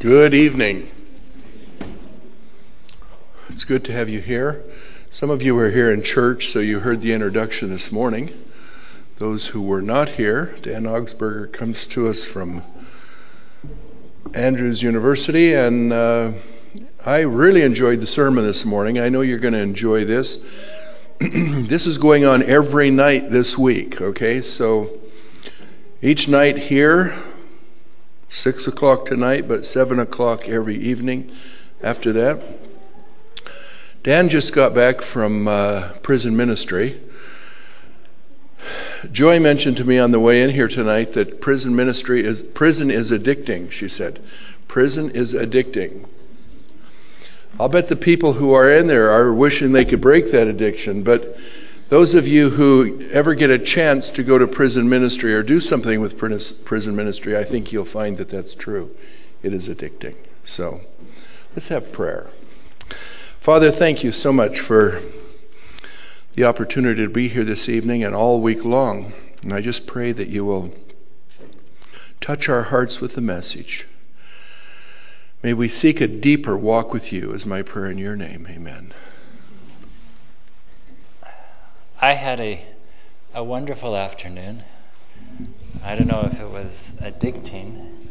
Good evening. It's good to have you here. Some of you were here in church, so you heard the introduction this morning. Those who were not here, Dan Augsburger comes to us from Andrews University, and I really enjoyed the sermon this morning. I know you're going to enjoy this. This is going on every night this week, okay? So each night here, 6 o'clock tonight, but 7 o'clock every evening after that. Dan just got back from prison ministry. Joy mentioned to me on the way in here tonight that prison is addicting, she said. Prison is addicting. I'll bet the people who are in there are wishing they could break that addiction, but those of you who ever get a chance to go to prison ministry or do something with prison ministry, I think you'll find that that's true. It is addicting. So let's have prayer. Father, thank you so much for the opportunity to be here this evening and all week long. And I just pray that you will touch our hearts with the message. May we seek a deeper walk with you, is my prayer in your name. Amen. I had a wonderful afternoon. I don't know if it was addicting.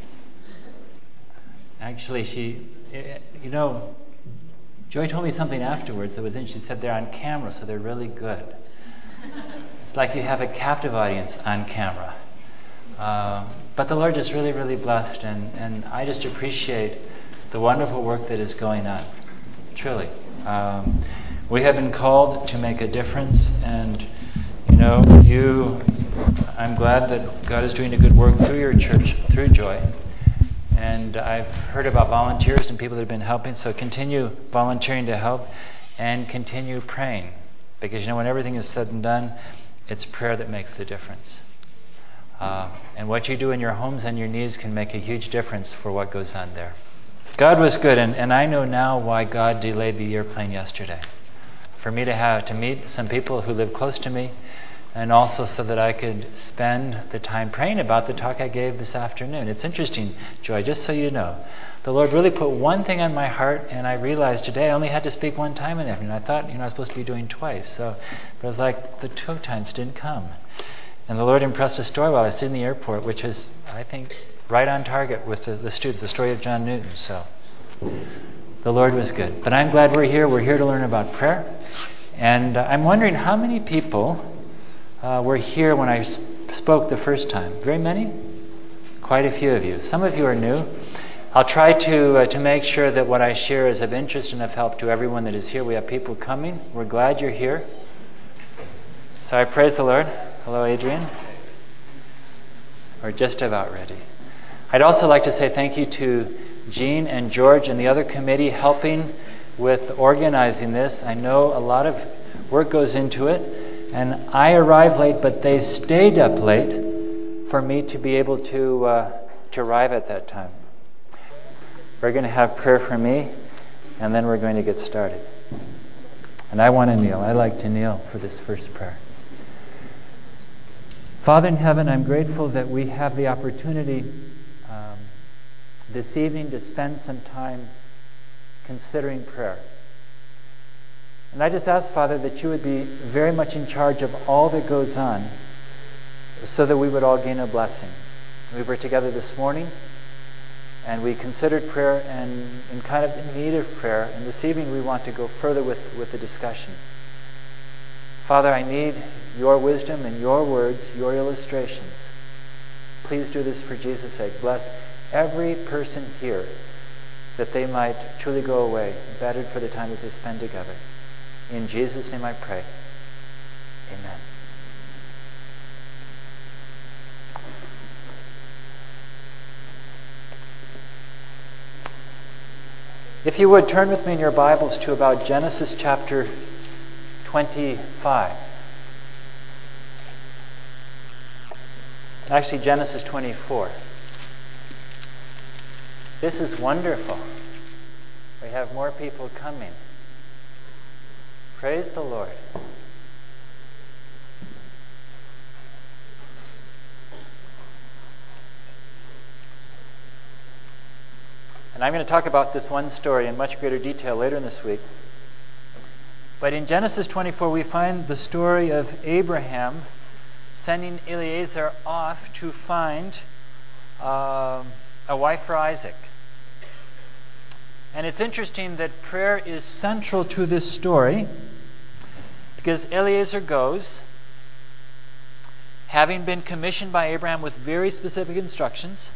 Actually, Joy told me something afterwards that was interesting. She said they're on camera, so they're really good. It's like you have a captive audience on camera. But the Lord is really, really blessed, and I just appreciate the wonderful work that is going on. Truly. We have been called to make a difference, and I'm glad that God is doing a good work through your church, through Joy. And I've heard about volunteers and people that have been helping, so continue volunteering to help and continue praying. Because when everything is said and done, it's prayer that makes the difference. And what you do in your homes and your needs can make a huge difference for what goes on there. God was good, and I know now why God delayed the airplane yesterday. For me to meet some people who live close to me, and also so that I could spend the time praying about the talk I gave this afternoon. It's interesting, Joy, just so you know. The Lord really put one thing on my heart, and I realized today I only had to speak one time in the afternoon. I thought, I was supposed to be doing twice. But it was like the 2 times didn't come. And the Lord impressed a story while I was sitting in the airport, which is, I think, right on target with the students, the story of John Newton. So the Lord was good. But I'm glad we're here. We're here to learn about prayer. And I'm wondering how many people were here when I spoke the first time. Very many? Quite a few of you. Some of you are new. I'll try to make sure that what I share is of interest and of help to everyone that is here. We have people coming. We're glad you're here. So I praise the Lord. Hello, Adrian. We're just about ready. I'd also like to say thank you to Jean and George and the other committee helping with organizing this. I know a lot of work goes into it, and I arrived late, but they stayed up late for me to be able to arrive at that time. We're going to have prayer for me, and then we're going to get started. And I want to kneel. I like to kneel for this first prayer. Father in heaven, I'm grateful that we have the opportunity this evening to spend some time considering prayer. And I just ask, Father, that you would be very much in charge of all that goes on so that we would all gain a blessing. We were together this morning and we considered prayer and kind of in need of prayer. And this evening we want to go further with the discussion. Father, I need your wisdom and your words, your illustrations. Please do this for Jesus' sake. Bless every person here that they might truly go away bettered for the time that they spend together. In Jesus' name I pray. Amen. If you would, turn with me in your Bibles to about Genesis chapter 25. Actually, Genesis 24. This is wonderful. We have more people coming. Praise the Lord. And I'm going to talk about this one story in much greater detail later in this week. But in Genesis 24, we find the story of Abraham sending Eliezer off to find a wife for Isaac. And it's interesting that prayer is central to this story, because Eliezer goes, having been commissioned by Abraham with very specific instructions,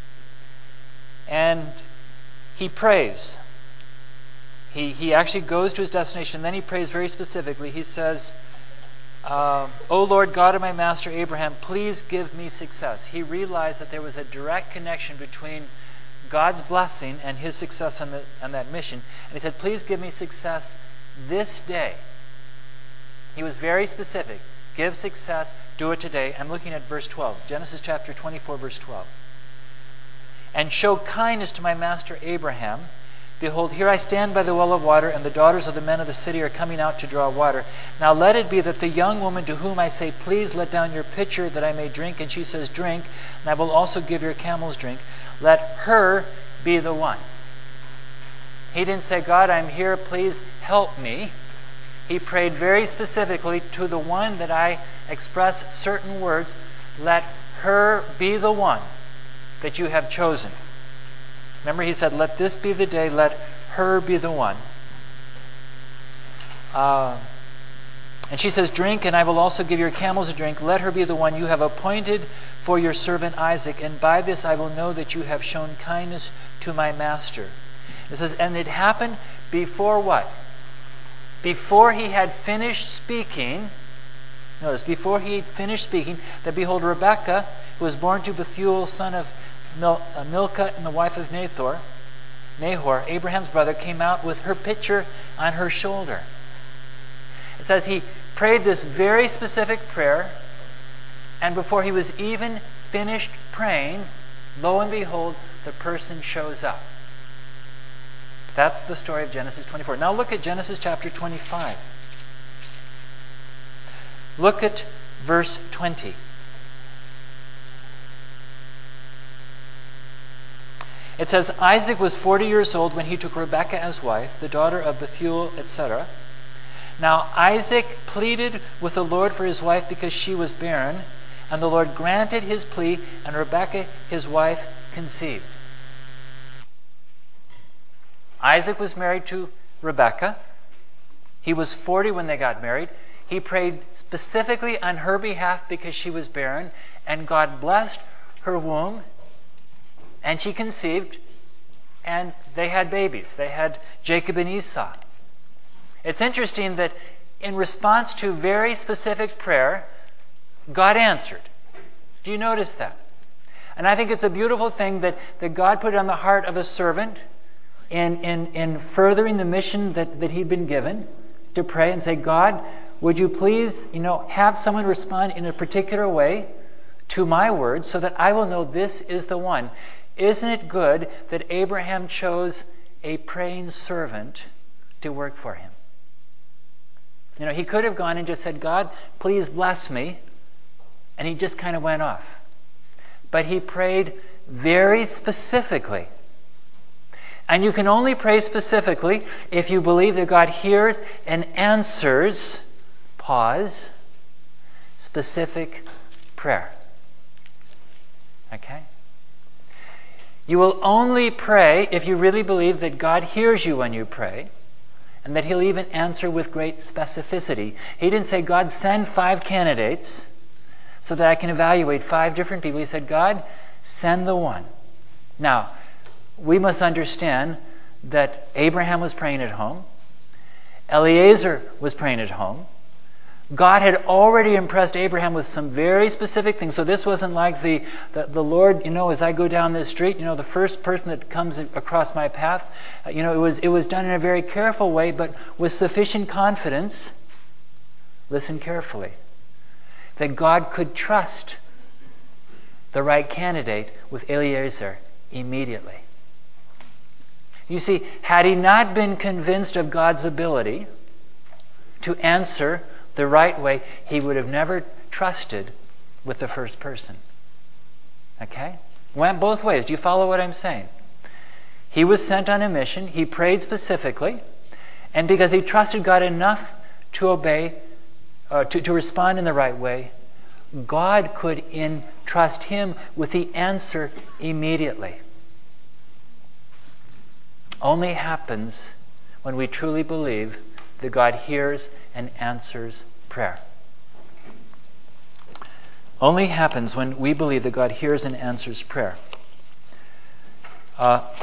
and he prays. He actually goes to his destination, then he prays very specifically. He says, O Lord God of my master Abraham, please give me success. He realized that there was a direct connection between God's blessing and his success on that mission. And he said, please give me success this day. He was very specific. Give success, do it today. I'm looking at verse 12, Genesis chapter 24, verse 12. And show kindness to my master Abraham. Behold, here I stand by the well of water, and the daughters of the men of the city are coming out to draw water. Now let it be that the young woman to whom I say, please let down your pitcher that I may drink, and she says, drink, and I will also give your camels drink. Let her be the one. He didn't say, God, I'm here, please help me. He prayed very specifically to the one that I express certain words. Let her be the one that you have chosen. Remember, he said, let this be the day, let her be the one. And she says, drink, and I will also give your camels a drink. Let her be the one you have appointed for your servant Isaac. And by this I will know that you have shown kindness to my master. It says, and it happened before what? Before he had finished speaking. Notice, before he had finished speaking, that behold, Rebekah, who was born to Bethuel, son of Milcah, and the wife of Nahor, Abraham's brother, came out with her pitcher on her shoulder. It says he prayed this very specific prayer, and before he was even finished praying, lo and behold, the person shows up. That's the story of Genesis 24. Now look at Genesis chapter 25. Look at verse 20. It says, Isaac was 40 years old when he took Rebekah as wife, the daughter of Bethuel, etc. Now Isaac pleaded with the Lord for his wife because she was barren, and the Lord granted his plea, and Rebekah, his wife, conceived. Isaac was married to Rebekah. He was 40 when they got married. He prayed specifically on her behalf because she was barren, and God blessed her womb, and she conceived, and they had babies. They had Jacob and Esau. It's interesting that in response to very specific prayer, God answered. Do you notice that? And I think it's a beautiful thing that God put on the heart of a servant in furthering the mission that he'd been given, to pray and say, God, would you please, have someone respond in a particular way to my words so that I will know this is the one. Isn't it good that Abraham chose a praying servant to work for him? He could have gone and just said, God, please bless me, and he just kind of went off. But he prayed very specifically. And you can only pray specifically if you believe that God hears and answers, pause, specific prayer. Okay? You will only pray if you really believe that God hears you when you pray, and that he'll even answer with great specificity. He didn't say, God, send 5 candidates so that I can evaluate 5 different people. He said, God, send the one. Now, we must understand that Abraham was praying at home. Eliezer was praying at home. God had already impressed Abraham with some very specific things. So this wasn't like the Lord, as I go down this street, the first person that comes across my path, it was done in a very careful way, but with sufficient confidence. Listen carefully. That God could trust the right candidate with Eliezer immediately. You see, had he not been convinced of God's ability to answer the right way, he would have never trusted with the first person. Okay? Went both ways. Do you follow what I'm saying? He was sent on a mission. He prayed specifically. And because he trusted God enough to obey, to respond in the right way, God could entrust him with the answer immediately. Only happens when we truly believe that God hears and answers prayer. Only happens when we believe that God hears and answers prayer. A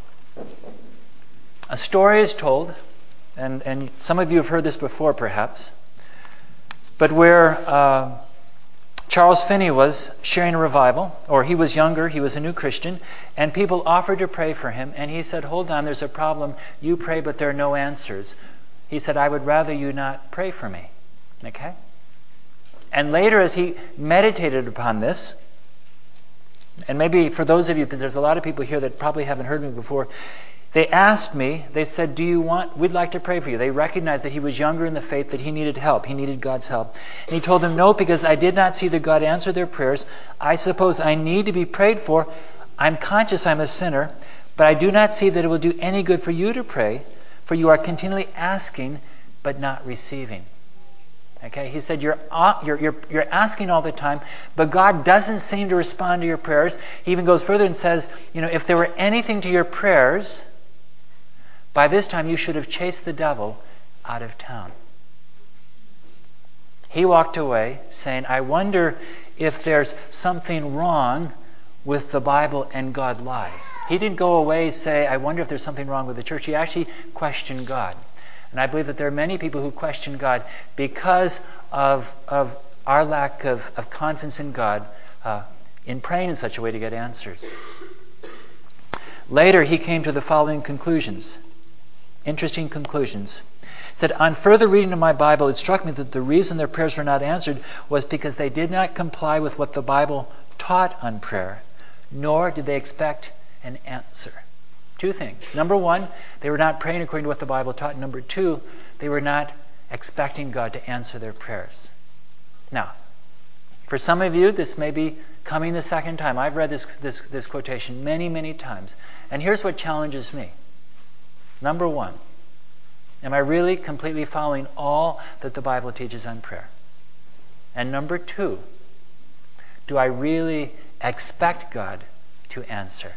story is told, and some of you have heard this before perhaps, but where Charles Finney was sharing a revival, or he was younger, he was a new Christian, and people offered to pray for him, and he said, hold on, there's a problem. You pray, but there are no answers. He said, I would rather you not pray for me. Okay? And later, as he meditated upon this, and maybe for those of you, because there's a lot of people here that probably haven't heard me before, they asked me, they said, we'd like to pray for you. They recognized that he was younger in the faith, that he needed help. He needed God's help. And he told them, no, because I did not see that God answered their prayers. I suppose I need to be prayed for. I'm conscious I'm a sinner, but I do not see that it will do any good for you to pray, for you are continually asking, but not receiving. Okay, he said, you're asking all the time, but God doesn't seem to respond to your prayers. He even goes further and says, if there were anything to your prayers, by this time you should have chased the devil out of town. He walked away saying, I wonder if there's something wrong with the Bible and God lies. He didn't go away and say, I wonder if there's something wrong with the church. He actually questioned God. And I believe that there are many people who question God because of our lack of confidence in God in praying in such a way to get answers. Later, he came to the following conclusions. Interesting conclusions. He said, on further reading of my Bible, it struck me that the reason their prayers were not answered was because they did not comply with what the Bible taught on prayer, nor did they expect an answer. Two things. Number one, they were not praying according to what the Bible taught. Number two, they were not expecting God to answer their prayers. Now, for some of you, this may be coming the second time. I've read this quotation many, many times. And here's what challenges me. Number one, am I really completely following all that the Bible teaches on prayer? And number two, do I really expect God to answer?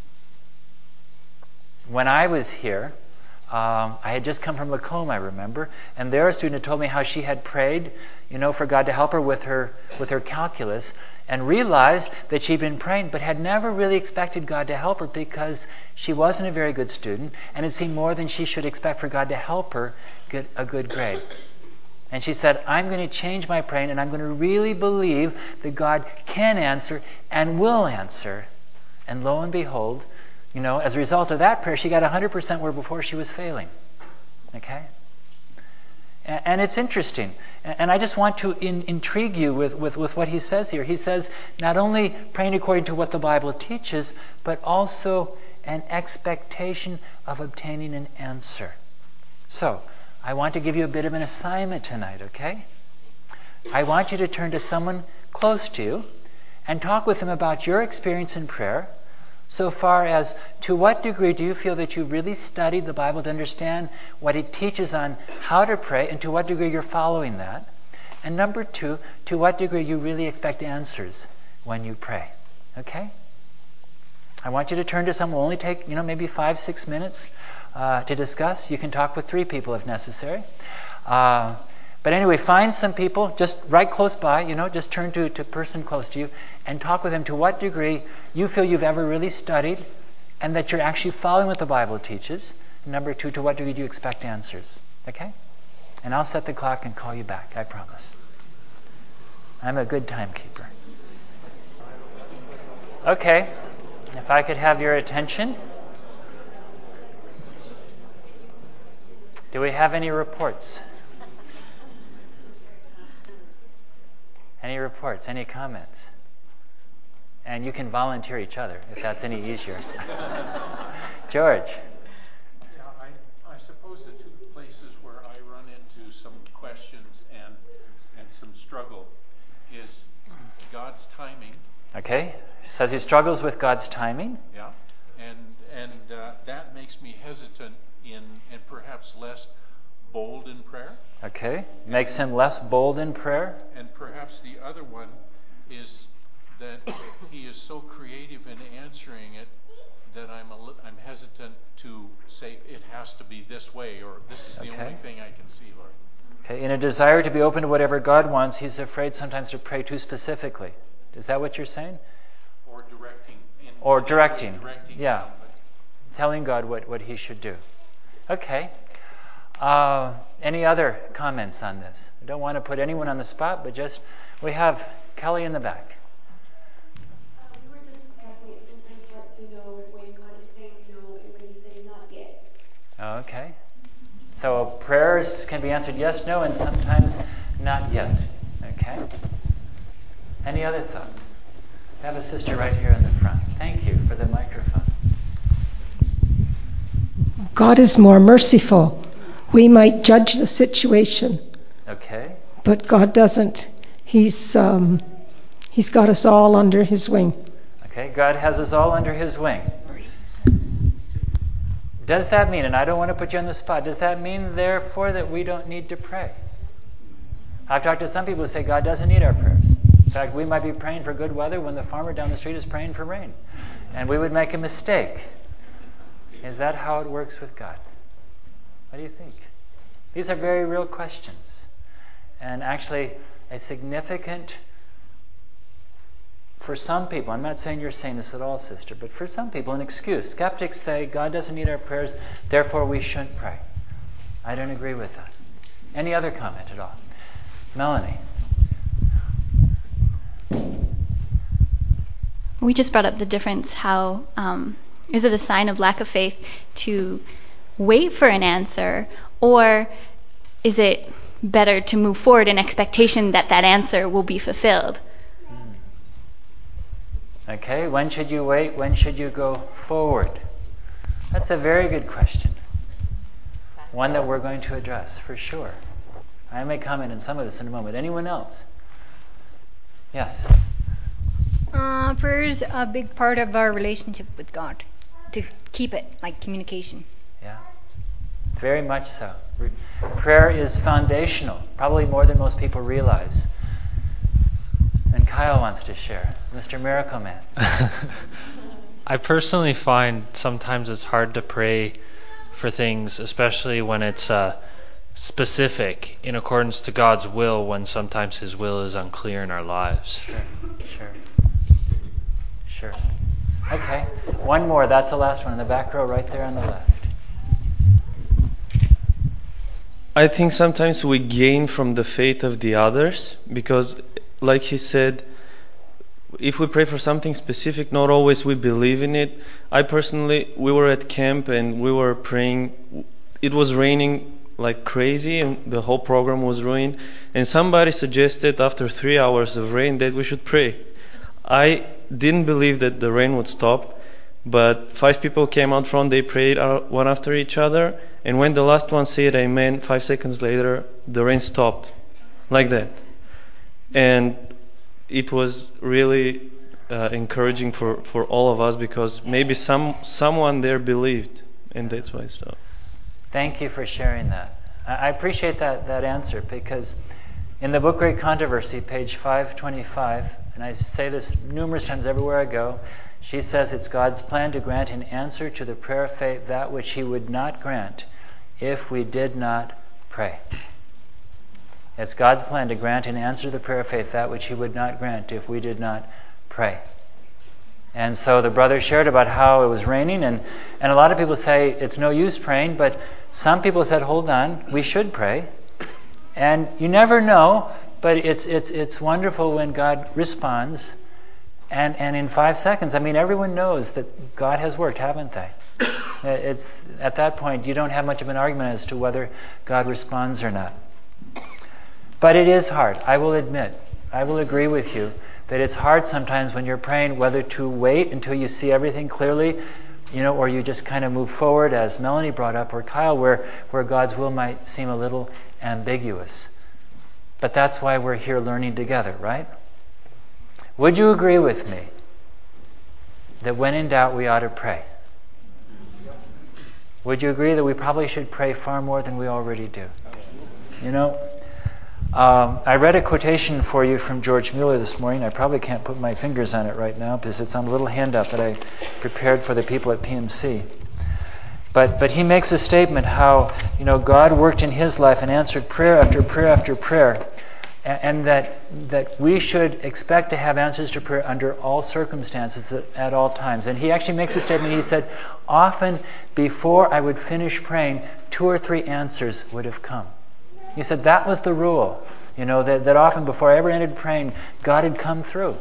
When I was here, I had just come from Lacombe, I remember, and there a student had told me how she had prayed, for God to help her with her calculus, and realized that she'd been praying, but had never really expected God to help her because she wasn't a very good student, and it seemed more than she should expect for God to help her get a good grade. And she said, I'm going to change my praying, and I'm going to really believe that God can answer and will answer. And lo and behold, as a result of that prayer, she got 100% where before she was failing. Okay? And it's interesting. And I just want to intrigue you with what he says here. He says, not only praying according to what the Bible teaches, but also an expectation of obtaining an answer. So, I want to give you a bit of an assignment tonight, okay? I want you to turn to someone close to you and talk with them about your experience in prayer, so far as to what degree do you feel that you've really studied the Bible to understand what it teaches on how to pray, and to what degree you're following that. And number two, to what degree you really expect answers when you pray. Okay? I want you to turn to someone. We'll only take, maybe 5-6 minutes to discuss. You can talk with 3 people if necessary. But anyway, find some people just right close by, just turn to a person close to you and talk with them to what degree you feel you've ever really studied and that you're actually following what the Bible teaches. Number 2, to what degree do you expect answers? Okay? And I'll set the clock and call you back, I promise. I'm a good timekeeper. Okay, if I could have your attention. Do we have any reports? Any reports? Any comments? And you can volunteer each other if that's any easier. George. Yeah, I suppose the 2 places where I run into some questions and some struggle is God's timing. Okay. Says he struggles with God's timing. Yeah. And hesitant and perhaps less bold in prayer. Okay. Makes him less bold in prayer. And perhaps the other one is that he is so creative in answering it that I'm hesitant to say it has to be this way, or this is the only thing I can see, Lord. Okay. In a desire to be open to whatever God wants, he's afraid sometimes to pray too specifically. Is that what you're saying? Or directing. Yeah. Telling God what he should do. Okay. Any other comments on this? I don't want to put anyone on the spot, but just, we have Kelly in the back. We were just discussing it. Sometimes it's hard to know when God is saying no and when he's saying not yet. Okay. So prayers can be answered yes, no, and sometimes not yet. Okay. Any other thoughts? I have a sister right here in the front. Thank you for the microphone. God is more merciful. We might judge the situation. Okay. But God doesn't. He's got us all under his wing. Okay, God has us all under his wing. Does that mean, and I don't want to put you on the spot, does that mean, therefore, that we don't need to pray? I've talked to some people who say God doesn't need our prayers. In fact, we might be praying for good weather when the farmer down the street is praying for rain. And we would make a mistake. Is that how it works with God? What do you think? These are very real questions. And actually, a significant, for some people, I'm not saying you're saying this at all, sister, but for some people, an excuse. Skeptics say God doesn't need our prayers, therefore we shouldn't pray. I don't agree with that. Any other comment at all? Melanie. We just brought up the difference. How is it a sign of lack of faith to wait for an answer, or is it better to move forward in expectation that that answer will be fulfilled? Okay, when should you wait? When should you go forward? That's a very good question. One that we're going to address, for sure. I may comment on some of this in a moment. Anyone else? Yes? Prayer is a big part of our relationship with God. To keep it, like communication. Yeah. Very much so. Prayer is foundational, probably more than most people realize. And Kyle wants to share. Mr. Miracle Man. I personally find sometimes it's hard to pray for things, especially when it's specific in accordance to God's will, when sometimes his will is unclear in our lives. Sure. Okay. One more. That's the last one in the back row right there on the left. I think sometimes we gain from the faith of the others because, like he said, if we pray for something specific, not always we believe in it. We were at camp and we were praying. It was raining like crazy and the whole program was ruined. And somebody suggested after 3 hours of rain that we should pray. I didn't believe that the rain would stop, but 5 people came out front, they prayed one after each other, and when the last one said amen, 5 seconds later, the rain stopped. Like that. And it was really encouraging for all of us because maybe someone there believed, and that's why so. Thank you for sharing that. I appreciate that answer because in the book Great Controversy, page 525, and I say this numerous times everywhere I go, she says it's God's plan to grant in answer to the prayer of faith that which he would not grant if we did not pray. It's God's plan to grant in answer to the prayer of faith that which he would not grant if we did not pray. And so the brother shared about how it was raining, and a lot of people say it's no use praying, but some people said, hold on, we should pray. And you never know, but it's wonderful when God responds, and in 5 seconds, I mean, everyone knows that God has worked, haven't they? It's at that point, you don't have much of an argument as to whether God responds or not. But it is hard, I will admit. I will agree with you that it's hard sometimes when you're praying whether to wait until you see everything clearly, or you just kind of move forward, as Melanie brought up, or Kyle, where God's will might seem a little ambiguous. But that's why we're here learning together, right? Would you agree with me that when in doubt we ought to pray? Would you agree that we probably should pray far more than we already do? You know, I read a quotation for you from George Mueller this morning. I probably can't put my fingers on it right now because it's on a little handout that I prepared for the people at PMC. But he makes a statement how, you know, God worked in his life and answered prayer after prayer after prayer, and that we should expect to have answers to prayer under all circumstances at all times. And he actually makes a statement. He said, often before I would finish praying, 2 or 3 answers would have come. He said that was the rule, you know, that often before I ever ended praying, God had come through.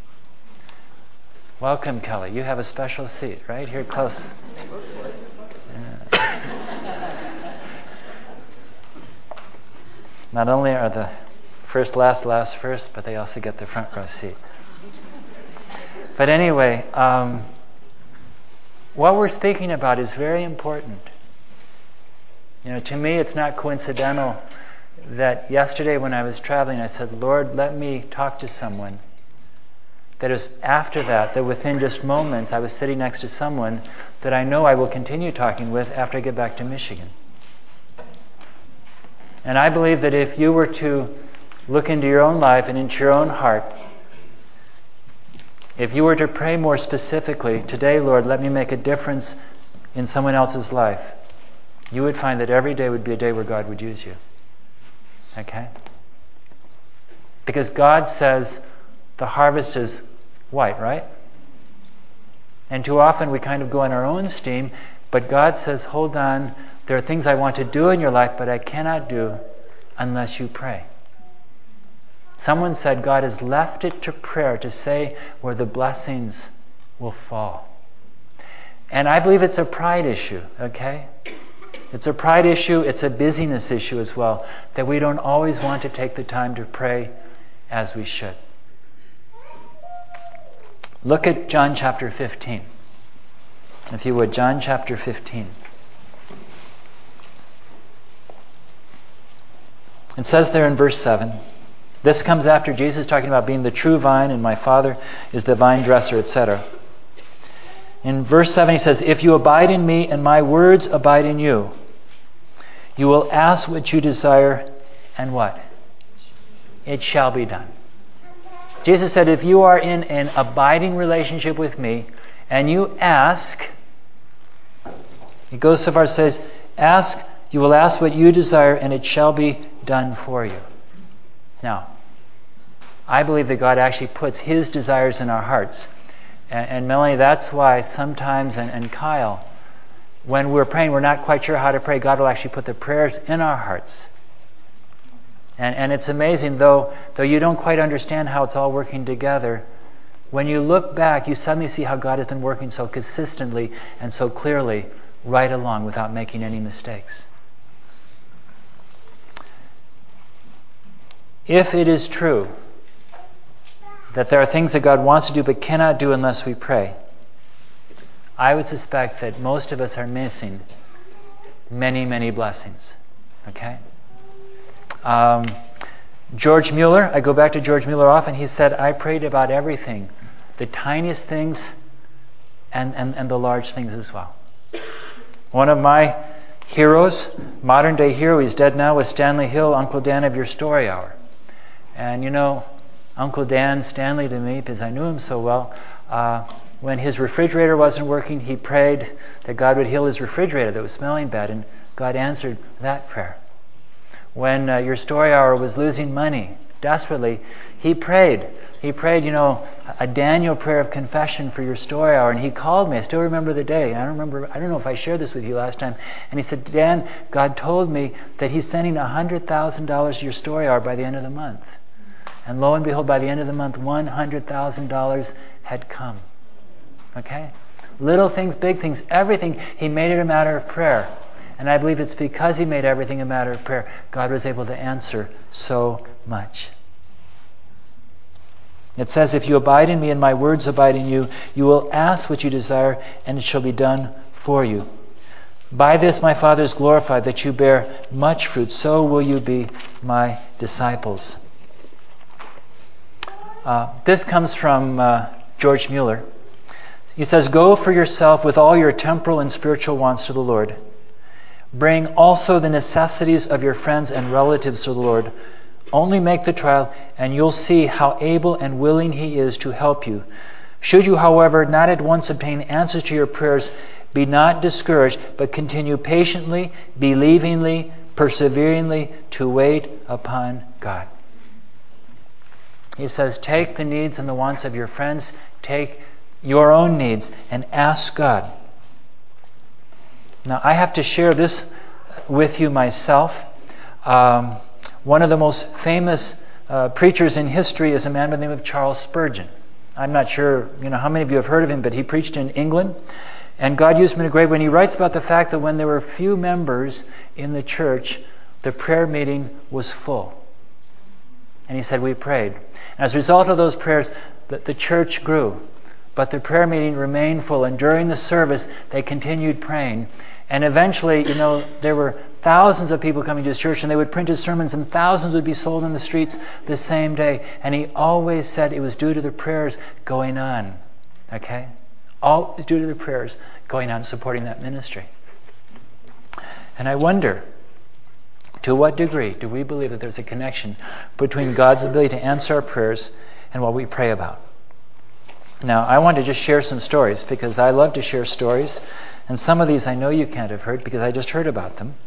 Welcome, Kelly. You have a special seat right here close. Not only are the first last first, but they also get the front row seat. But anyway, what we're speaking about is very important. You know, to me, it's not coincidental that yesterday when I was traveling, I said, Lord, let me talk to someone. That is after that within just moments, I was sitting next to someone that I know I will continue talking with after I get back to Michigan. And I believe that if you were to look into your own life and into your own heart, if you were to pray more specifically, today, Lord, let me make a difference in someone else's life, you would find that every day would be a day where God would use you. Okay? Because God says the harvest is white, right? And too often we kind of go on our own steam, but God says, hold on, there are things I want to do in your life, but I cannot do unless you pray. Someone said God has left it to prayer to say where the blessings will fall. And I believe it's a pride issue, okay? It's a pride issue, it's a busyness issue as well, that we don't always want to take the time to pray as we should. Look at John chapter 15. If you would, John chapter 15. It says there in verse 7, this comes after Jesus talking about being the true vine and my Father is the vine dresser, etc. In verse 7 he says, if you abide in me and my words abide in you, you will ask what you desire and what? It shall be done. Jesus said, if you are in an abiding relationship with me and you ask, it goes so far as says, ask, you will ask what you desire and it shall be done for you. Now, I believe that God actually puts his desires in our hearts. And Melanie, that's why sometimes, and Kyle, when we're praying, we're not quite sure how to pray. God will actually put the prayers in our hearts. And it's amazing, though you don't quite understand how it's all working together, when you look back, you suddenly see how God has been working so consistently and so clearly right along without making any mistakes. If it is true that there are things that God wants to do but cannot do unless we pray, I would suspect that most of us are missing many, many blessings. Okay? George Mueller, I go back to George Mueller often, he said, I prayed about everything, the tiniest things and the large things as well. One of my heroes, modern day hero, he's dead now, was Stanley Hill, Uncle Dan of Your Story Hour. And you know, Uncle Dan, Stanley to me, because I knew him so well, when his refrigerator wasn't working, he prayed that God would heal his refrigerator that was smelling bad, and God answered that prayer. When Your Story Hour was losing money desperately, he prayed. He prayed, you know, a Daniel prayer of confession for Your Story Hour, and he called me. I still remember the day. I don't know if I shared this with you last time. And he said, Dan, God told me that he's sending $100,000 to Your Story Hour by the end of the month. And lo and behold, by the end of the month, $100,000 had come. Okay? Little things, big things, everything. He made it a matter of prayer. And I believe it's because he made everything a matter of prayer, God was able to answer so much. It says, if you abide in me and my words abide in you, you will ask what you desire and it shall be done for you. By this my Father is glorified, that you bear much fruit, so will you be my disciples. This comes from George Mueller. He says, "Go for yourself with all your temporal and spiritual wants to the Lord. Bring also the necessities of your friends and relatives to the Lord. Only make the trial, and you'll see how able and willing He is to help you. Should you, however, not at once obtain answers to your prayers, be not discouraged, but continue patiently, believingly, perseveringly to wait upon God." He says, take the needs and the wants of your friends, take your own needs, and ask God. Now, I have to share this with you myself. One of the most famous preachers in history is a man by the name of Charles Spurgeon. I'm not sure how many of you have heard of him, but he preached in England. And God used him in a great way. When he writes about the fact that when there were few members in the church, the prayer meeting was full. And he said, we prayed. And as a result of those prayers, the church grew. But the prayer meeting remained full. And during the service, they continued praying. And eventually, there were thousands of people coming to his church, and they would print his sermons, and thousands would be sold in the streets the same day. And he always said it was due to the prayers going on. Okay? Always due to the prayers going on, supporting that ministry. And I wonder, to what degree do we believe that there's a connection between God's ability to answer our prayers and what we pray about? Now, I want to just share some stories, because I love to share stories. And some of these I know you can't have heard, because I just heard about them.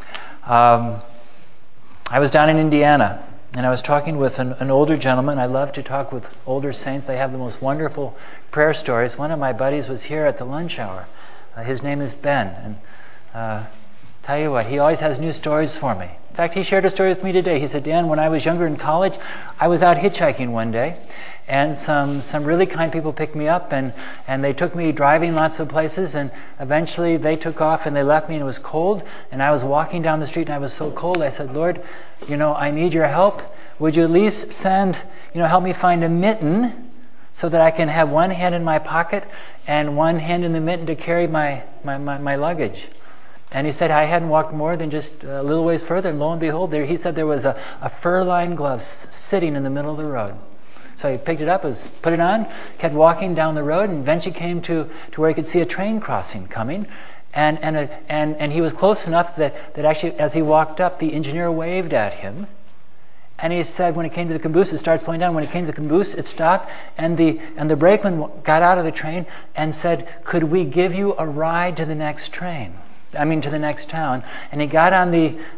I was down in Indiana, and I was talking with an older gentleman. I love to talk with older saints. They have the most wonderful prayer stories. One of my buddies was here at the lunch hour. His name is Ben. And tell you what, he always has new stories for me. In fact, he shared a story with me today. He said, Dan, when I was younger in college, I was out hitchhiking one day. And some really kind people picked me up, and they took me driving lots of places, and eventually they took off and they left me, and it was cold, and I was walking down the street and I was so cold. I said, Lord, I need your help. Would you at least help me find a mitten so that I can have one hand in my pocket and one hand in the mitten to carry my luggage? And he said I hadn't walked more than just a little ways further, and lo and behold, he said there was a fur-lined glove sitting in the middle of the road. So he picked it up, put it on, kept walking down the road, and eventually came to where he could see a train crossing coming. And he was close enough that actually, as he walked up, the engineer waved at him. And he said when it came to the caboose, it started slowing down. When it came to the caboose, it stopped. And the brakeman got out of the train and said, could we give you a ride to the next train? To the next town. And he got on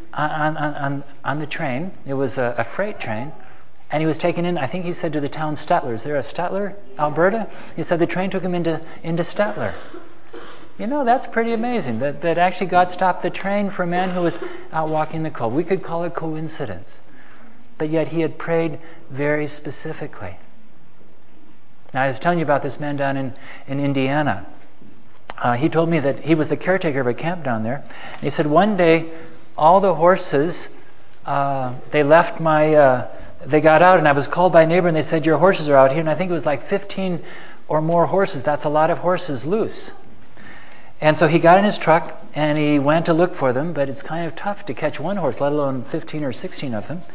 the train. It was a freight train. And he was taken in, I think he said, to the town Stettler. Is there a Stettler, Alberta? He said the train took him into Stettler. That's pretty amazing, that actually God stopped the train for a man who was out walking the cold. We could call it coincidence. But yet he had prayed very specifically. Now, I was telling you about this man down in Indiana. He told me that he was the caretaker of a camp down there. And he said one day, all the horses, they left they got out, and I was called by a neighbor, and they said, your horses are out here. And I think it was like 15 or more horses. That's a lot of horses loose. And so he got in his truck, and he went to look for them, but it's kind of tough to catch one horse, let alone 15 or 16 of them.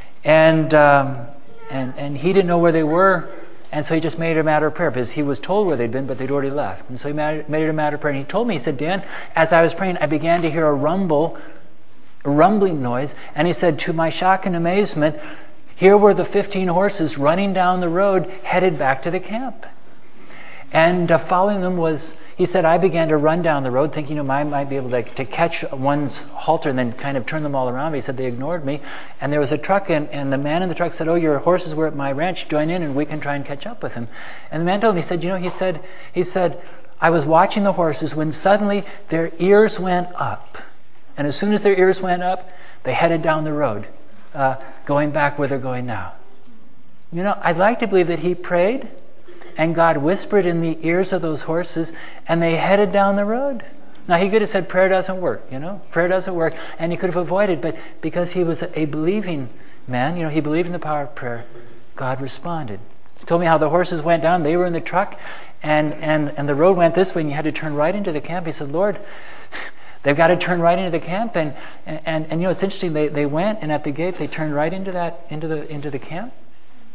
And he didn't know where they were, and so he just made it a matter of prayer, because he was told where they'd been, but they'd already left. And so he made it a matter of prayer. And he told me, he said, Dan, as I was praying, I began to hear a rumbling noise, and he said, to my shock and amazement, here were the 15 horses running down the road, headed back to the camp. And following them he said, I began to run down the road, thinking I might be able to catch one's halter and then kind of turn them all around. But he said they ignored me. And there was a truck, and the man in the truck said, oh, your horses were at my ranch, join in and we can try and catch up with them. And the man told me, he said, I was watching the horses when suddenly their ears went up. And as soon as their ears went up, they headed down the road, going back where they're going now. I'd like to believe that he prayed, and God whispered in the ears of those horses, and they headed down the road. Now, he could have said, prayer doesn't work, Prayer doesn't work, and he could have avoided, but because he was a believing man, he believed in the power of prayer, God responded. He told me how the horses went down. They were in the truck, and the road went this way, and you had to turn right into the camp. He said, Lord, they've got to turn right into the camp, and it's interesting. They went, and at the gate they turned right into the camp,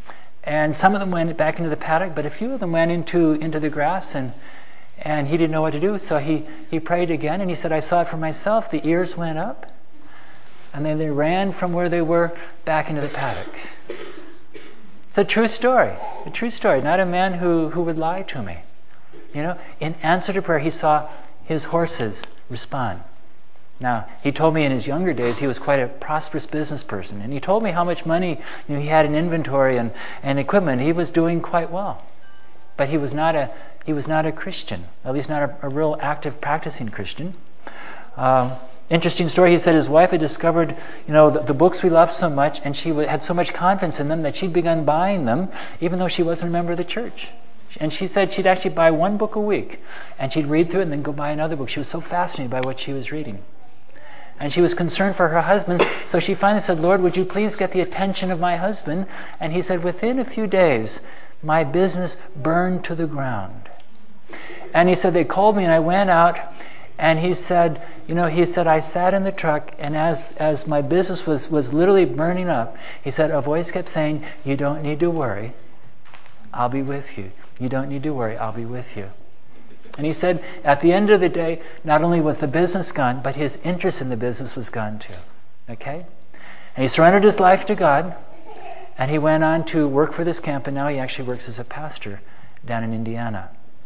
And some of them went back into the paddock, but a few of them went into the grass, and he didn't know what to do. So he prayed again, and he said, I saw it for myself. The ears went up, and then they ran from where they were back into the paddock. It's a true story, not a man who would lie to me. In answer to prayer, he saw his horses respond. Now, he told me in his younger days he was quite a prosperous business person, and he told me how much money he had in inventory and equipment. He was doing quite well, but he was not a Christian, at least not a real active practicing Christian. Interesting story. He said his wife had discovered, the books we love so much, and she had so much confidence in them that she'd begun buying them, even though she wasn't a member of the church. And she said she'd actually buy one book a week, and she'd read through it and then go buy another book. She was so fascinated by what she was reading. And she was concerned for her husband, so she finally said, Lord, would you please get the attention of my husband? And he said, within a few days, my business burned to the ground. And he said, they called me and I went out, and he said, I sat in the truck, and as my business was literally burning up, he said, a voice kept saying, you don't need to worry, I'll be with you. You don't need to worry, I'll be with you. And he said, at the end of the day, not only was the business gone, but his interest in the business was gone too. Okay? And he surrendered his life to God, and he went on to work for this camp, and now he actually works as a pastor down in Indiana.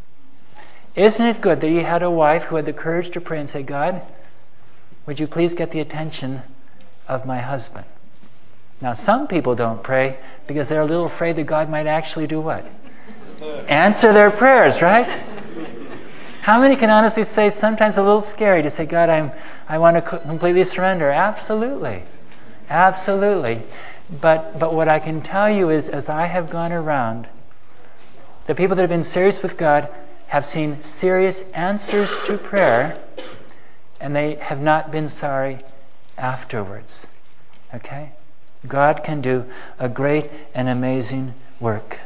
Isn't it good that he had a wife who had the courage to pray and say, God, would you please get the attention of my husband? Now, some people don't pray because they're a little afraid that God might actually do what? Answer their prayers, right? How many can honestly say sometimes a little scary to say, God, I want to completely surrender? Absolutely. Absolutely. But what I can tell you is, as I have gone around, the people that have been serious with God have seen serious answers to prayer, and they have not been sorry afterwards. Okay? God can do a great and amazing work.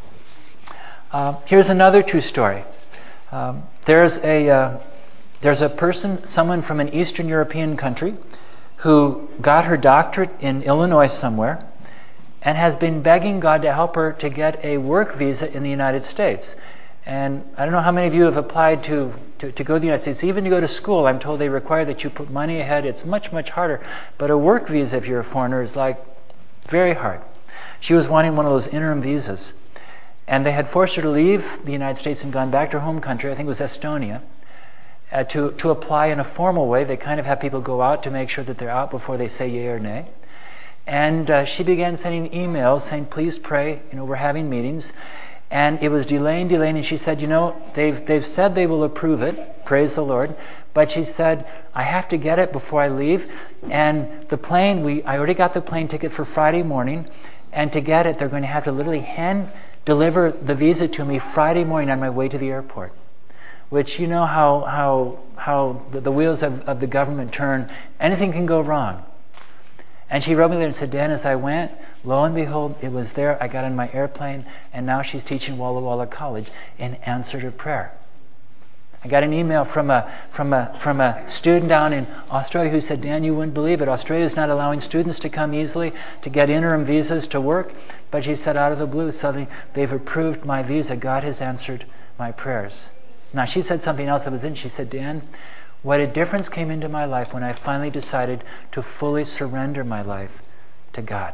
Here's another true story. There's a person, someone from an Eastern European country, who got her doctorate in Illinois somewhere, and has been begging God to help her to get a work visa in the United States. And I don't know how many of you have applied to go to the United States. Even to go to school, I'm told they require that you put money ahead. It's much, much harder. But a work visa, if you're a foreigner, is very hard. She was wanting one of those interim visas. And they had forced her to leave the United States and gone back to her home country, I think it was Estonia, to apply in a formal way. They kind of have people go out to make sure that they're out before they say yay or nay. And she began sending emails saying, please pray, we're having meetings. And it was delaying, and she said, they've said they will approve it, praise the Lord, but she said, I have to get it before I leave. And the plane, I already got the plane ticket for Friday morning, and to get it, they're going to have to literally hand deliver the visa to me Friday morning on my way to the airport. Which, you know how the wheels of the government turn, anything can go wrong. And she wrote me there and said, Dan, as I went, lo and behold, it was there. I got on my airplane, and now she's teaching Walla Walla College in answer to prayer. I got an email from a student down in Australia who said, Dan, you wouldn't believe it. Australia is not allowing students to come easily to get interim visas to work. But she said, out of the blue, suddenly they've approved my visa. God has answered my prayers. Now, she said something else that was in. She said, Dan, what a difference came into my life when I finally decided to fully surrender my life to God.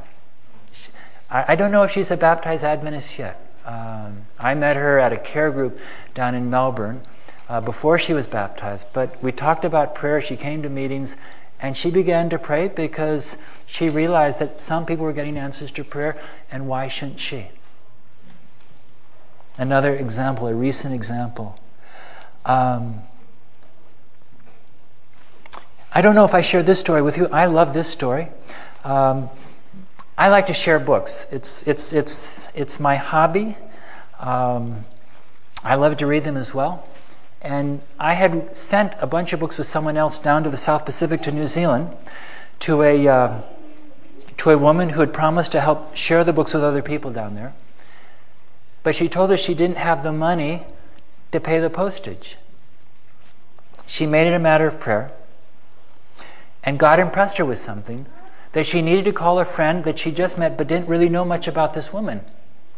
I don't know if she's a baptized Adventist yet. I met her at a care group down in Melbourne before she was baptized. But we talked about prayer. She came to meetings, and she began to pray because she realized that some people were getting answers to prayer, and why shouldn't she? Another example, a recent example. I don't know if I shared this story with you. I love this story. I like to share books. It's my hobby. I love to read them as well. And I had sent a bunch of books with someone else down to the South Pacific, to New Zealand, to a woman who had promised to help share the books with other people down there. But she told us she didn't have the money to pay the postage. She made it a matter of prayer. And God impressed her with something, that she needed to call a friend that she just met but didn't really know much about this woman.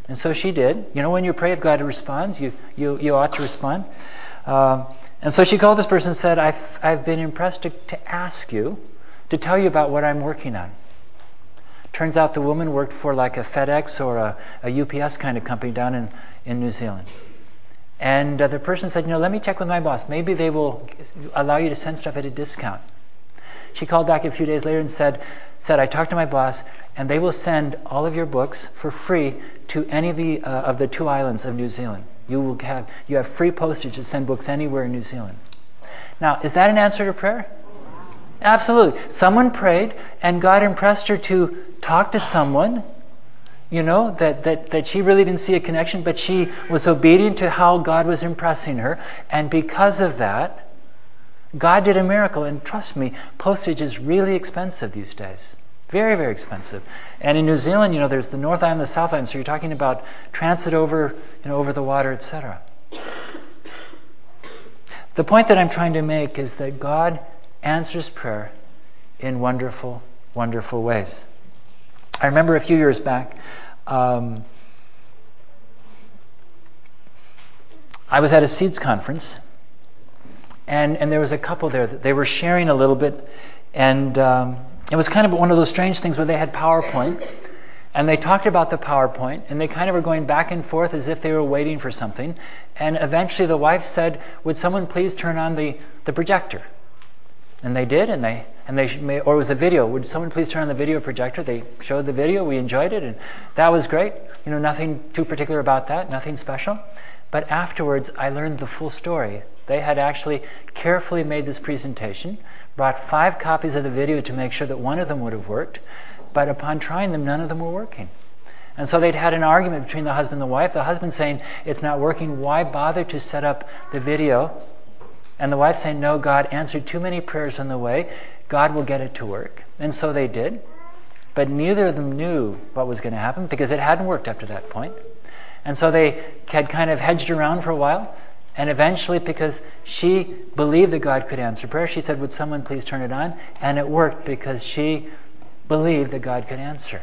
And so she did. You know, when you pray, if God responds, you ought to respond. And so she called this person and said, I've been impressed to ask you, to tell you about what I'm working on. Turns out the woman worked for like a FedEx or a UPS kind of company down in New Zealand. And the person said, let me check with my boss. Maybe they will allow you to send stuff at a discount. She called back a few days later and said, I talked to my boss, and they will send all of your books for free to any of the 2 islands of New Zealand. You have free postage to send books anywhere in New Zealand. Now, is that an answer to prayer? Absolutely. Someone prayed, and God impressed her to talk to someone, that she really didn't see a connection, but she was obedient to how God was impressing her. And because of that, God did a miracle. And trust me, postage is really expensive these days. Very, very expensive. And in New Zealand, there's the North Island and the South Island, so you're talking about transit over the water, etc. The point that I'm trying to make is that God answers prayer in wonderful, wonderful ways. I remember a few years back, I was at a Seeds conference, and there was a couple there that they were sharing a little bit, and it was kind of one of those strange things where they had PowerPoint, and they talked about the PowerPoint, and they kind of were going back and forth as if they were waiting for something, and eventually the wife said, would someone please turn on the projector? And they did, or it was a video. Would someone please turn on the video projector? They showed the video, we enjoyed it, and that was great. Nothing too particular about that, nothing special. But afterwards, I learned the full story. They had actually carefully made this presentation, brought 5 copies of the video to make sure that one of them would have worked, but upon trying them, none of them were working. And so they'd had an argument between the husband and the wife, the husband saying, it's not working, why bother to set up the video? And the wife saying, no, God answered too many prayers on the way, God will get it to work. And so they did. But neither of them knew what was going to happen because it hadn't worked up to that point. And so they had kind of hedged around for a while. And eventually, because she believed that God could answer prayer, she said, would someone please turn it on? And it worked because she believed that God could answer.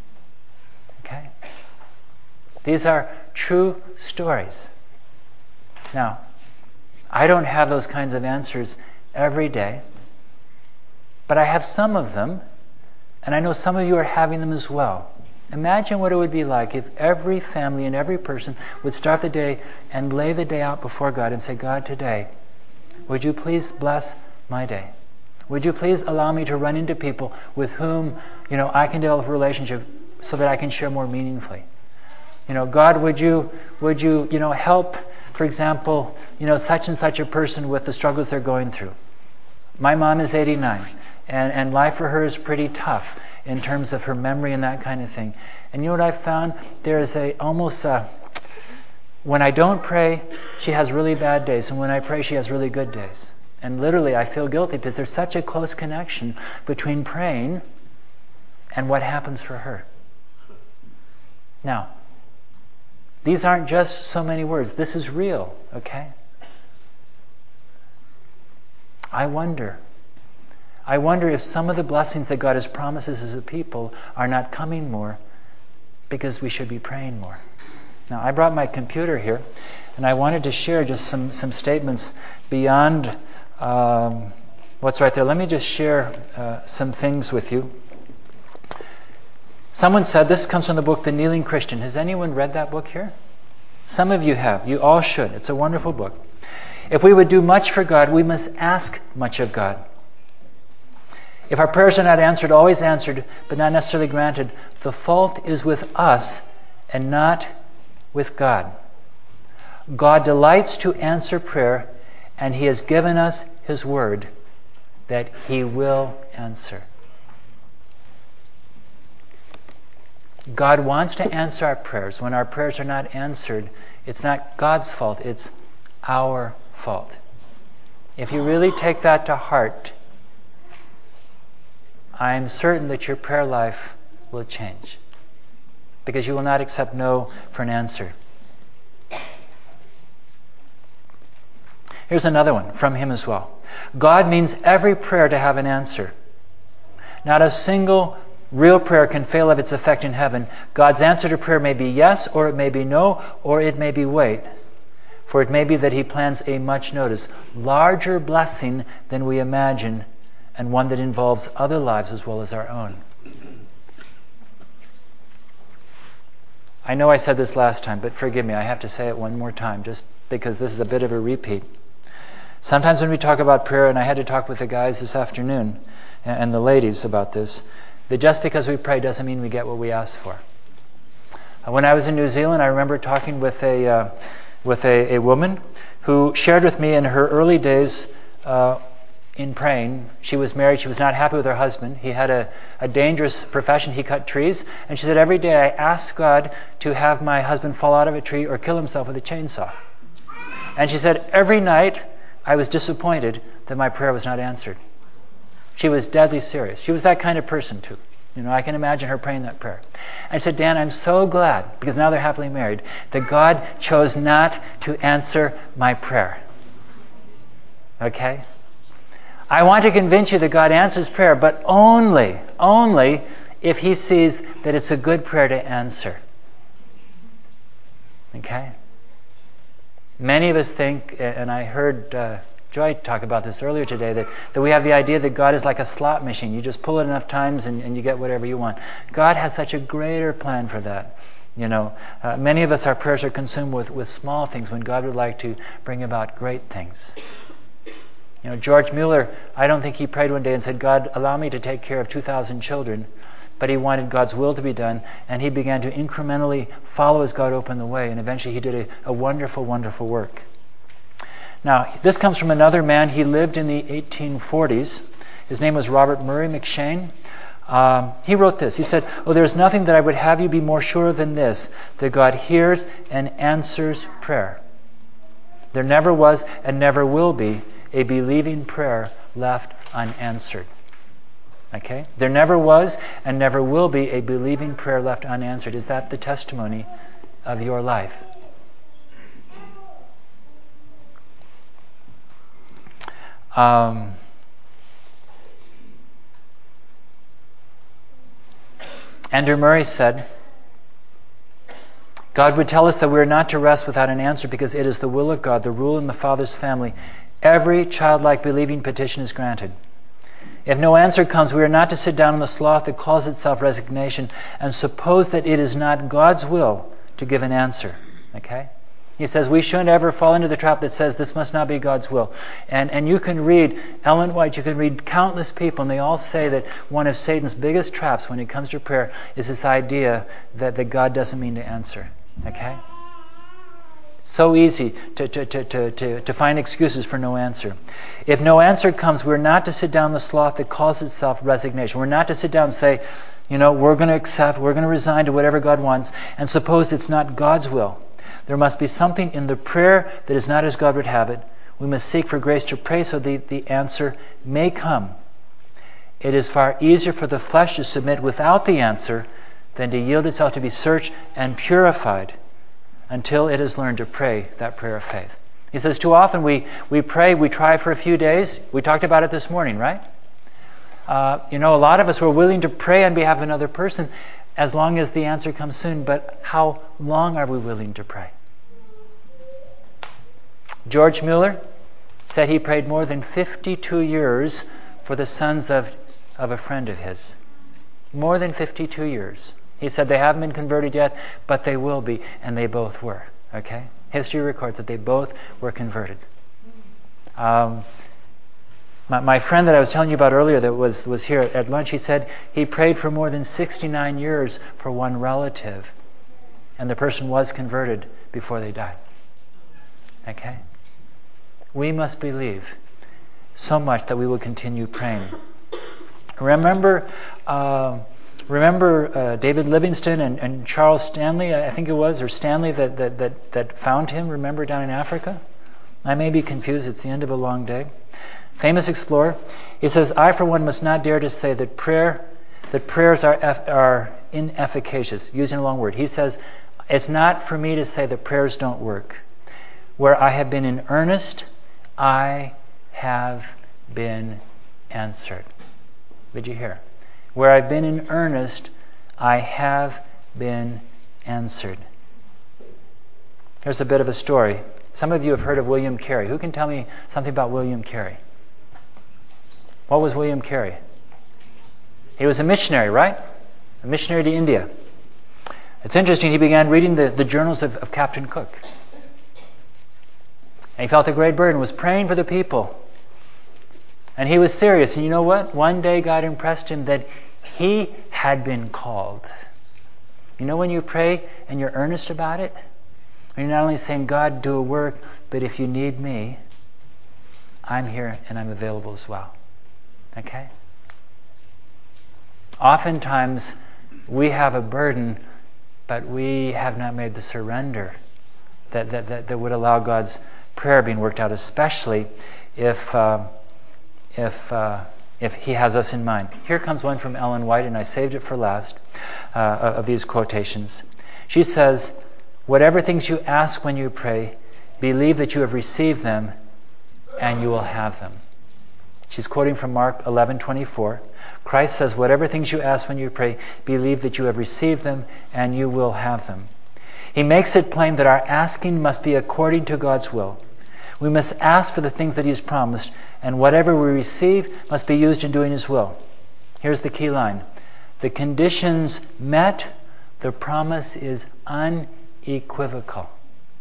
Okay? These are true stories. Now, I don't have those kinds of answers every day, but I have some of them, and I know some of you are having them as well. Imagine what it would be like if every family and every person would start the day and lay the day out before God and say, God, today, would you please bless my day? Would you please allow me to run into people with whom, I can develop a relationship so that I can share more meaningfully? God, would you help, for example, such and such a person with the struggles they're going through? My mom is 89, and life for her is pretty tough in terms of her memory and that kind of thing. And you know what I've found? There is when I don't pray, she has really bad days, and when I pray, she has really good days. And literally, I feel guilty because there's such a close connection between praying and what happens for her. Now, these aren't just so many words. This is real, okay? I wonder if some of the blessings that God has promised us as a people are not coming more because we should be praying more. Now, I brought my computer here, and I wanted to share just some statements beyond what's right there. Let me just share some things with you. Someone said, this comes from the book The Kneeling Christian. Has anyone read that book here? Some of you have. You all should. It's a wonderful book. If we would do much for God, we must ask much of God. If our prayers are not answered, always answered, but not necessarily granted, the fault is with us and not with God. God delights to answer prayer, and He has given us His word that He will answer. God wants to answer our prayers. When our prayers are not answered, it's not God's fault, it's our fault. If you really take that to heart, I'm certain that your prayer life will change, because you will not accept no for an answer. Here's another one from him as well. God means every prayer to have an answer. Not a single Real prayer can fail of its effect in heaven. God's answer to prayer may be yes, or it may be no, or it may be wait. For it may be that he plans a much noticed, larger blessing than we imagine, and one that involves other lives as well as our own. I know I said this last time, but forgive me, I have to say it one more time, just because this is a bit of a repeat. Sometimes when we talk about prayer, and I had to talk with the guys this afternoon, and the ladies about this, that just because we pray doesn't mean we get what we ask for. When I was in New Zealand, I remember talking with a woman who shared with me in her early days in praying. She was married. She was not happy with her husband. He had a dangerous profession. He cut trees. And she said, every day I ask God to have my husband fall out of a tree or kill himself with a chainsaw. And she said, every night I was disappointed that my prayer was not answered. She was deadly serious. She was that kind of person too. I can imagine her praying that prayer. I said, Dan, I'm so glad, because now they're happily married, that God chose not to answer my prayer. Okay? I want to convince you that God answers prayer, but only if he sees that it's a good prayer to answer. Okay? Many of us think, and I heard Joy talk about this earlier today, that we have the idea that God is like a slot machine. You just pull it enough times and you get whatever you want. God has such a greater plan for that. Many of us, our prayers are consumed with small things when God would like to bring about great things. George Mueller, I don't think he prayed one day and said, God, allow me to take care of 2,000 children. But he wanted God's will to be done, and he began to incrementally follow as God opened the way, and eventually he did a wonderful, wonderful work. Now, this comes from another man. He lived in the 1840s. His name was Robert Murray McShane. He wrote this. He said, there's nothing that I would have you be more sure than this, that God hears and answers prayer. There never was and never will be a believing prayer left unanswered. Okay? There never was and never will be a believing prayer left unanswered. Is that the testimony of your life? Andrew Murray said, God would tell us that we are not to rest without an answer because it is the will of God, the rule in the Father's family. Every childlike believing petition is granted. If no answer comes, we are not to sit down in the sloth that calls itself resignation and suppose that it is not God's will to give an answer. Okay? He says we shouldn't ever fall into the trap that says this must not be God's will. And you can read Ellen White, you can read countless people, and they all say that one of Satan's biggest traps when it comes to prayer is this idea that God doesn't mean to answer. Okay? It's so easy to find excuses for no answer. If no answer comes, we're not to sit down in the sloth that calls itself resignation. We're not to sit down and say, we're going to accept, we're going to resign to whatever God wants, and suppose it's not God's will. There must be something in the prayer that is not as God would have it. We must seek for grace to pray so the answer may come. It is far easier for the flesh to submit without the answer than to yield itself to be searched and purified until it has learned to pray that prayer of faith. He says too often we pray, we try for a few days. We talked about it this morning, right? A lot of us were willing to pray on behalf of another person as long as the answer comes soon. But how long are we willing to pray? George Mueller said he prayed more than 52 years for the sons of a friend of his. More than 52 years. He said they haven't been converted yet, but they will be, and they both were. Okay? History records that they both were converted. My friend that I was telling you about earlier that was here at lunch, he said he prayed for more than 69 years for one relative, and the person was converted before they died. Okay? We must believe so much that we will continue praying. Remember David Livingstone and Charles Stanley, I think it was, or Stanley that found him, remember, down in Africa? I may be confused. It's the end of a long day. Famous explorer. He says, I, for one, must not dare to say that prayers are inefficacious, using a long word. He says, it's not for me to say that prayers don't work. Where I have been in earnest, I have been answered. Did you hear? Where I've been in earnest, I have been answered. Here's a bit of a story. Some of you have heard of William Carey. Who can tell me something about William Carey? What was William Carey? He was a missionary, right? A missionary to India. It's interesting, he began reading the journals of Captain Cook. And he felt a great burden, was praying for the people. And he was serious. And you know what? One day God impressed him that he had been called. You know when you pray and you're earnest about it? You're not only saying, God, do a work, but if you need me, I'm here and I'm available as well. Okay? Oftentimes, we have a burden, but we have not made the surrender that would allow God's prayer being worked out, especially if He has us in mind. Here comes one from Ellen White, and I saved it for last, of these quotations. She says, whatever things you ask when you pray, believe that you have received them, and you will have them. She's quoting from Mark 11:24. Christ says, whatever things you ask when you pray, believe that you have received them, and you will have them. He makes it plain that our asking must be according to God's will. We must ask for the things that He has promised, and whatever we receive must be used in doing His will. Here's the key line. The conditions met, the promise is unequivocal.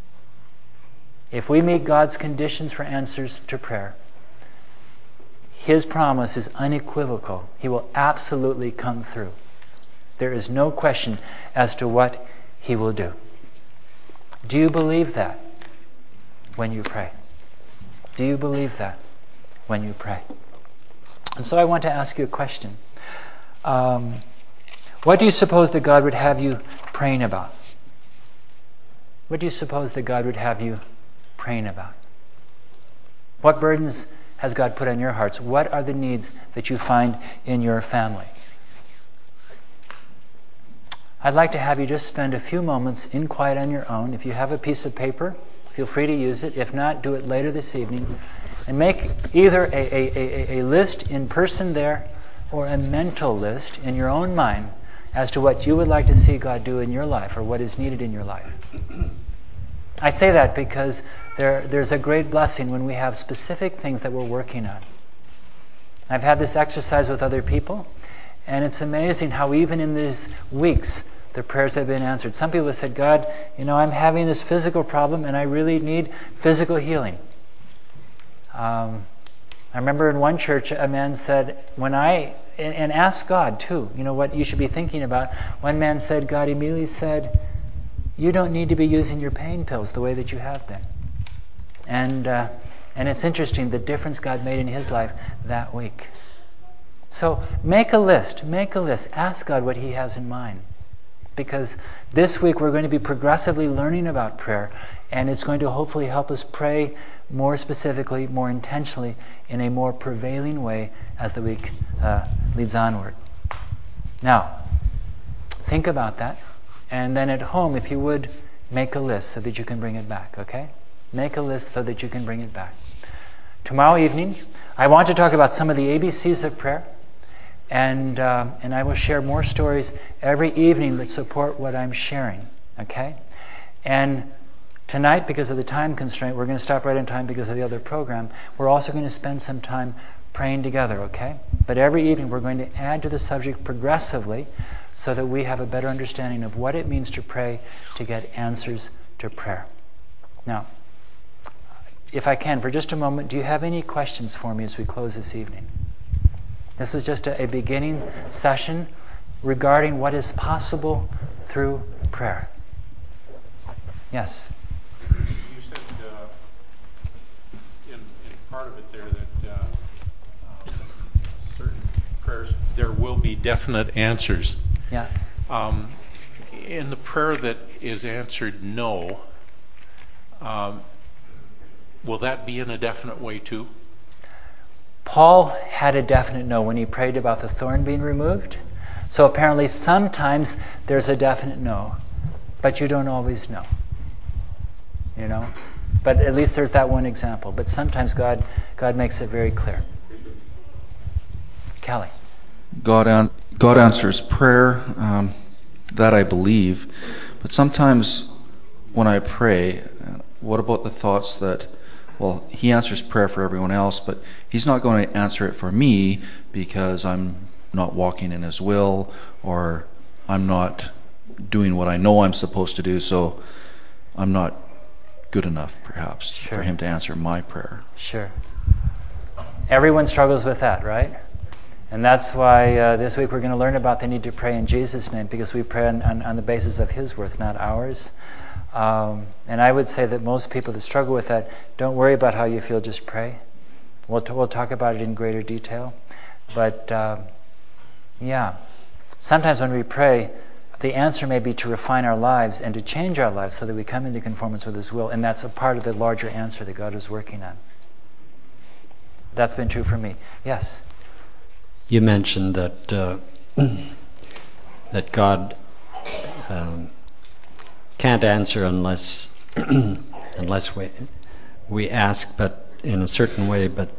If we meet God's conditions for answers to prayer, His promise is unequivocal. He will absolutely come through. There is no question as to what He will do. Do you believe that when you pray? Do you believe that when you pray? And so I want to ask you a question. What do you suppose that God would have you praying about? What do you suppose that God would have you praying about? What burdens has God put on your hearts? What are the needs that you find in your family? I'd like to have you just spend a few moments in quiet on your own. If you have a piece of paper, feel free to use it. If not, do it later this evening. And make either a list in person there or a mental list in your own mind as to what you would like to see God do in your life or what is needed in your life. I say that because there's a great blessing when we have specific things that we're working on. I've had this exercise with other people, and it's amazing how even in these weeks, the prayers have been answered. Some people have said, God, I'm having this physical problem, and I really need physical healing. I remember in one church, a man said, and asked God too, what you should be thinking about. One man said, God immediately said, you don't need to be using your pain pills the way that you have been. And it's interesting the difference God made in his life that week. So make a list. Ask God what He has in mind. Because this week we're going to be progressively learning about prayer, and it's going to hopefully help us pray more specifically, more intentionally, in a more prevailing way as the week leads onward. Now, think about that. And then at home, if you would, make a list so that you can bring it back, okay? Make a list so that you can bring it back. Tomorrow evening, I want to talk about some of the ABCs of prayer, and I will share more stories every evening that support what I'm sharing, okay? And tonight, because of the time constraint, we're going to stop right on time because of the other program. We're also going to spend some time praying together, okay? But every evening, we're going to add to the subject progressively so that we have a better understanding of what it means to pray, to get answers to prayer. Now, if I can, for just a moment, do you have any questions for me as we close this evening? This was just a beginning session regarding what is possible through prayer. Yes? You said in part of it there that certain prayers, there will be definite answers. Yeah. In the prayer that is answered no, will that be in a definite way too? Paul had a definite no when he prayed about the thorn being removed. So apparently sometimes there's a definite no, but you don't always know. But at least there's that one example. But sometimes God makes it very clear. Kelly. God God answers prayer, that I believe. But sometimes when I pray, what about the thoughts that, well, he answers prayer for everyone else, but he's not going to answer it for me because I'm not walking in his will, or I'm not doing what I know I'm supposed to do, so I'm not good enough, perhaps, for him to answer my prayer. Sure. Everyone struggles with that, right? And that's why this week we're going to learn about the need to pray in Jesus' name, because we pray on the basis of his worth, not ours. And I would say that most people that struggle with that, don't worry about how you feel, just pray. We'll talk about it in greater detail. But sometimes when we pray, the answer may be to refine our lives and to change our lives so that we come into conformance with his will. And that's a part of the larger answer that God is working on. That's been true for me. Yes? You mentioned that that God can't answer unless we ask, but in a certain way. But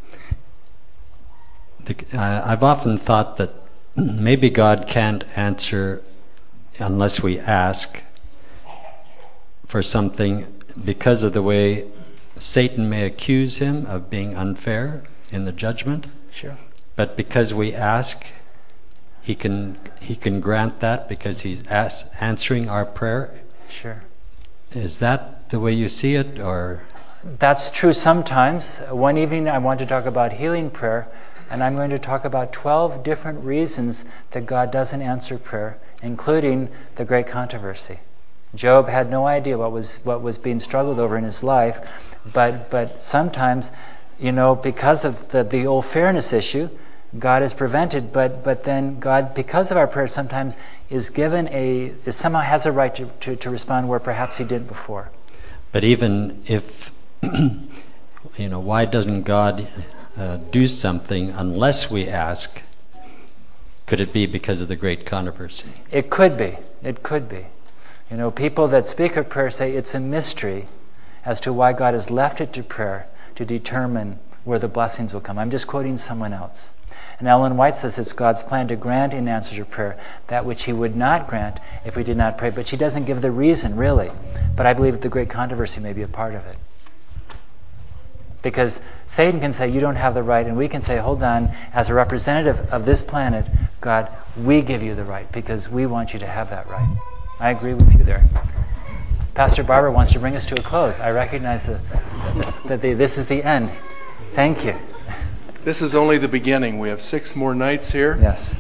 I've often thought that maybe God can't answer unless we ask for something because of the way Satan may accuse him of being unfair in the judgment. Sure. But because we ask, he can grant that because he's answering our prayer. Sure. Is that the way you see it, or? That's true sometimes. One evening I want to talk about healing prayer, and I'm going to talk about 12 different reasons that God doesn't answer prayer, including the great controversy. Job had no idea what was being struggled over in his life, but sometimes, because of the old fairness issue, God is prevented, but then God, because of our prayer, sometimes somehow has a right to respond where perhaps he didn't before. But even if, why doesn't God do something unless we ask? Could it be because of the great controversy? It could be. It could be. People that speak of prayer say it's a mystery as to why God has left it to prayer to determine where the blessings will come. I'm just quoting someone else. And Ellen White says it's God's plan to grant in answer to prayer that which he would not grant if we did not pray. But she doesn't give the reason, really. But I believe that the great controversy may be a part of it. Because Satan can say, you don't have the right, and we can say, hold on, as a representative of this planet, God, we give you the right because we want you to have that right. I agree with you there. Pastor Barbara wants to bring us to a close. I recognize that this is the end. Thank you. This is only the beginning. We have 6 more nights here. Yes.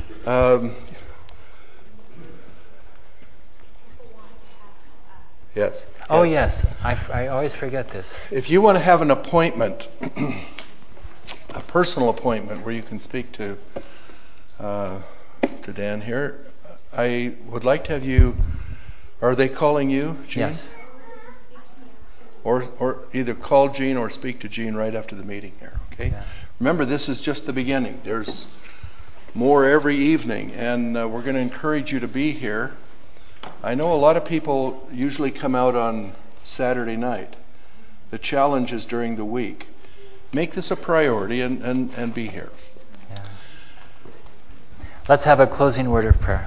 Yes. Oh, yes. I always forget this. If you want to have an appointment, a personal appointment where you can speak to Dan here, I would like to have you. Are they calling you, Jean? Yes. Or either call Jean or speak to Jean right after the meeting here, okay? Yeah. Remember, this is just the beginning. There's more every evening, and we're going to encourage you to be here. I know a lot of people usually come out on Saturday night. The challenge is during the week. Make this a priority and be here. Yeah. Let's have a closing word of prayer.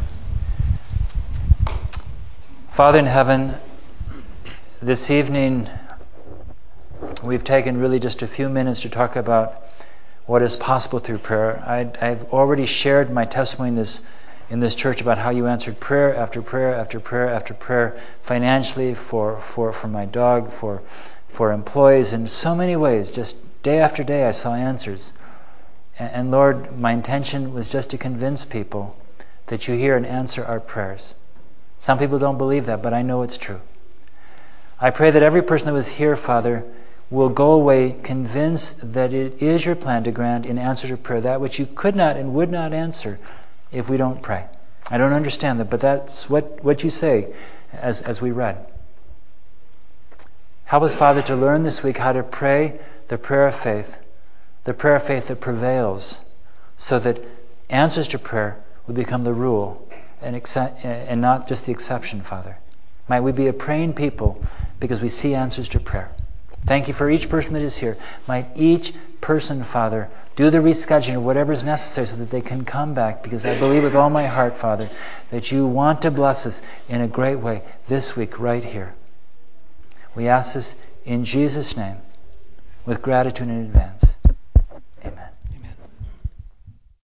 Father in heaven, this evening we've taken really just a few minutes to talk about what is possible through prayer. I've already shared my testimony in this church about how you answered prayer after prayer after prayer after prayer, financially, for my dog, for employees, in so many ways. Just day after day I saw answers. And Lord, my intention was just to convince people that you hear and answer our prayers. Some people don't believe that, but I know it's true. I pray that every person that was here, Father, will go away convinced that it is your plan to grant in answer to prayer that which you could not and would not answer if we don't pray. I don't understand that, but that's what you say as we read. Help us, Father, to learn this week how to pray the prayer of faith that prevails, so that answers to prayer will become the rule and not just the exception, Father. Might we be a praying people because we see answers to prayer. Thank you for each person that is here. Might each person, Father, do the rescheduling, whatever is necessary so that they can come back, because I believe with all my heart, Father, that you want to bless us in a great way this week right here. We ask this in Jesus' name with gratitude in advance.